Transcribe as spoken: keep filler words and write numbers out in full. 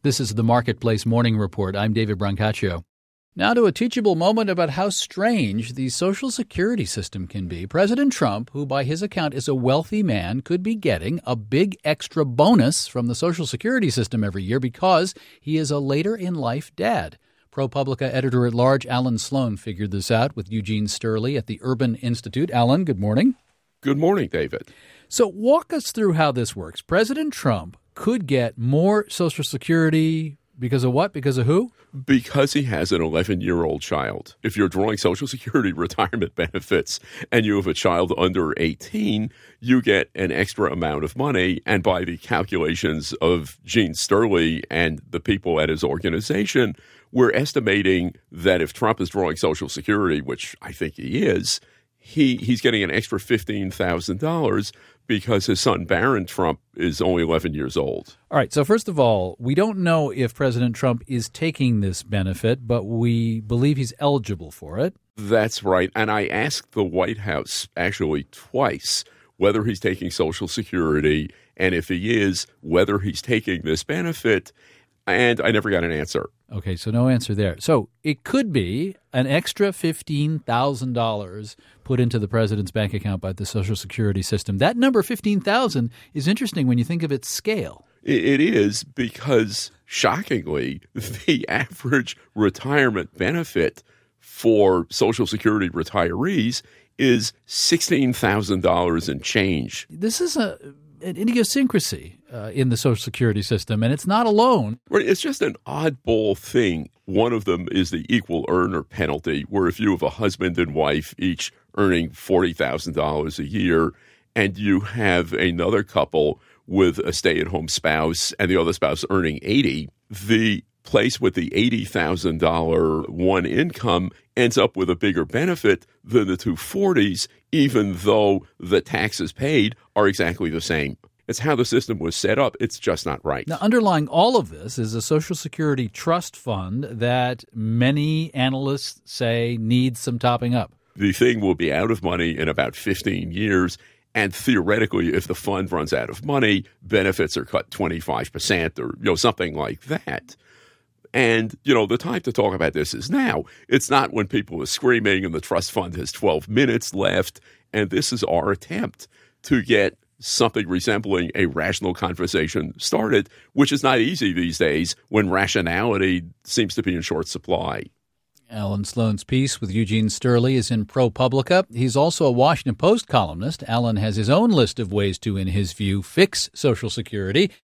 This is the Marketplace Morning Report. I'm David Brancaccio. Now to a teachable moment about how strange the Social Security system can be. President Trump, who by his account is a wealthy man, could be getting a big extra bonus from the Social Security system every year because he is a later-in-life dad. ProPublica editor-at-large Alan Sloan figured this out with Eugene Sterling at the Urban Institute. Alan, good morning. Good morning, David. So walk us through how this works. President Trump could get more Social Security because of what? Because of who? Because he has an eleven-year-old child. If you're drawing Social Security retirement benefits and you have a child under eighteen, you get an extra amount of money. And by the calculations of Gene Sterling and the people at his organization, we're estimating that if Trump is drawing Social Security, which I think he is, he he's getting an extra fifteen thousand dollars because his son Barron Trump is only eleven years old. All right. So first of all, we don't know if President Trump is taking this benefit, but we believe he's eligible for it. That's right. And I asked the White House actually twice whether he's taking Social Security, and if he is, whether he's taking this benefit. And I never got an answer. Okay, so no answer there. So it could be an extra fifteen thousand dollars put into the president's bank account by the Social Security system. That number, fifteen thousand dollars, is interesting when you think of its scale. It is because, shockingly, the average retirement benefit for Social Security retirees is sixteen thousand dollars and change. This is a an idiosyncrasy uh, in the Social Security system, and it's not alone. Right, it's just an oddball thing. One of them is the equal earner penalty, where if you have a husband and wife each earning forty thousand dollars a year, and you have another couple with a stay-at-home spouse and the other spouse earning eighty, the place with the eighty thousand dollars one income ends up with a bigger benefit than the two forties, even though the taxes paid are exactly the same. It's how the system was set up. It's just not right. Now, underlying all of this is a Social Security trust fund that many analysts say needs some topping up. The thing will be out of money in about fifteen years. And theoretically, if the fund runs out of money, benefits are cut twenty-five percent or you know something like that. And, you know, the time to talk about this is now. It's not when people are screaming and the trust fund has twelve minutes left. And this is our attempt to get something resembling a rational conversation started, which is not easy these days when rationality seems to be in short supply. Alan Sloan's piece with Eugene Sterling is in ProPublica. He's also a Washington Post columnist. Alan has his own list of ways to, in his view, fix Social Security.